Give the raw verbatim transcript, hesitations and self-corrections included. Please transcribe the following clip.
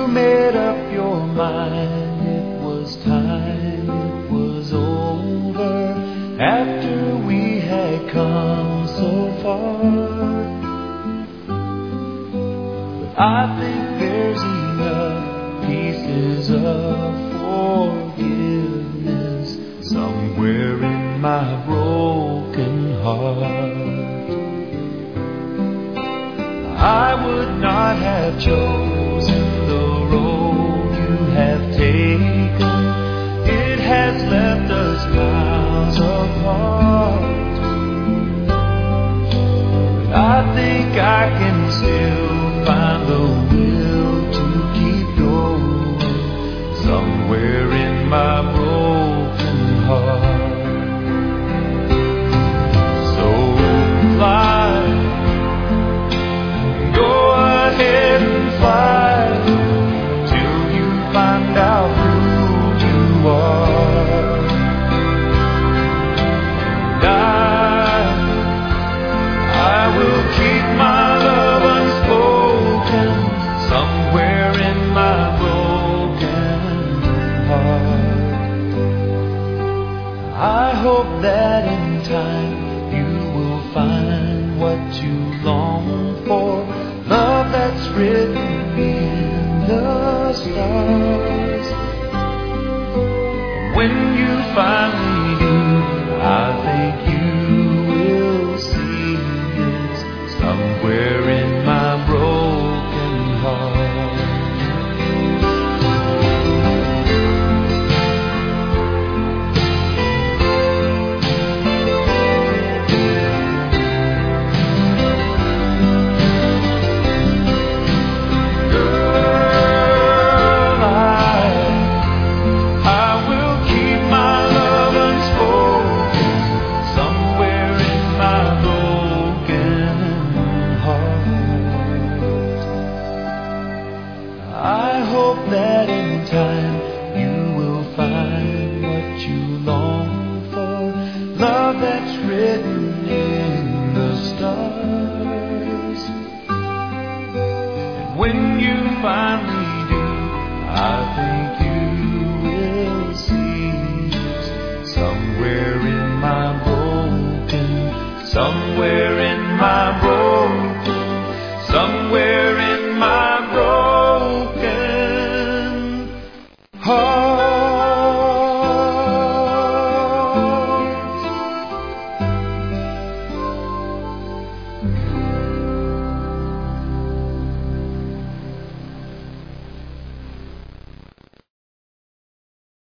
made up your mind it was time, it was over, after we had come so far. But I think there's enough pieces of forgiveness somewhere in my broken heart. I would not have chosen the road you have taken. It has left us miles apart. But I think I can still find the will to keep going somewhere in my broken heart. So fly, go ahead and fly till you find out who you are. And I, I will keep my love unspoken somewhere in my broken heart. I hope that in time you will find what you long for, love that's written in the stars. When you finally do, I think you will see it somewhere in my broken heart. I hope that in time